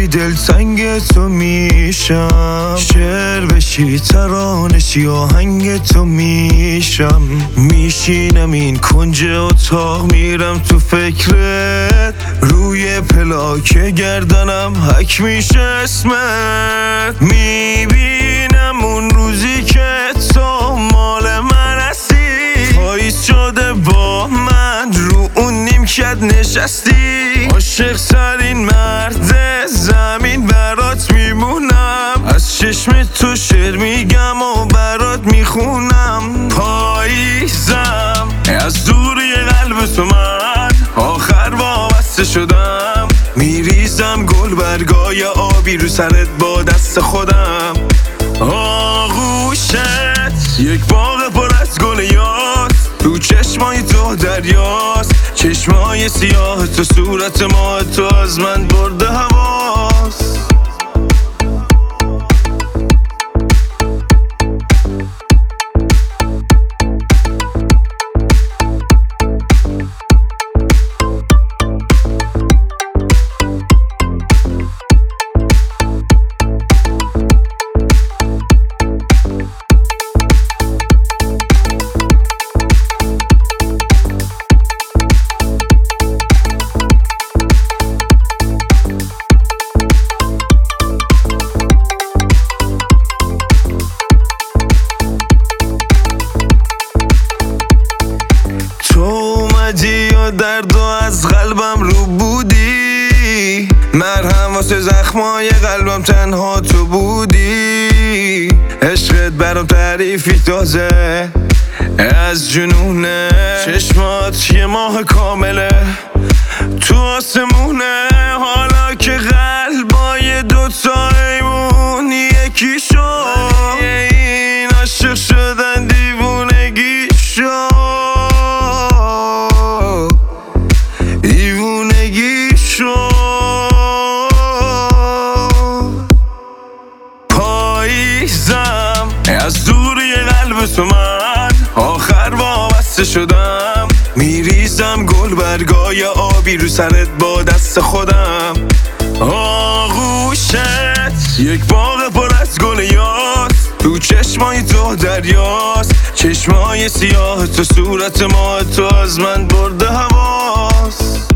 دلتنگ تو میشم، شعر بشی ترانشی آهنگ تو میشم. میشینم این کنج اتاق میرم تو فکرت، روی پلاک گردنم حک میشه اسمت. میبینم اون روزی که تو مال من هستی، پاییز شده با من رو اون نیمکت نشستی. عاشق ترین مرد زمین برات میمونم، از چشم تو شعر میگم و برات میخونم. پاییزم از دوری قلب تو من آخر وابسته شدم، میریزم گل برگای آبی رو سرت با دست خودم. آغوشت یک باغ پر از گل یاد، تو چشمای تو دریاست، چشمای سیاه تو صورت ما تو از من برده هواست. یا درد و از قلبم رو بودی، مرهم واسه زخمای قلبم تنها تو بودی. عشقت برام تعریفی تازه از جنونه، چشمات یه ماه کامله تو آسمونه. حالا که قلبای دوتایمون یکی شد، این عاشق شدن دیوونگی شد. پاییزم از دوری قلب تو من آخر وابسته شدم، میریزم گل برگای آبی رو سرت با دست خودم. آغوشت یک باغ پر از گل یاد، تو چشمای تو دریاست، چشمای سیاه تو صورت ما تو از من برده هواست.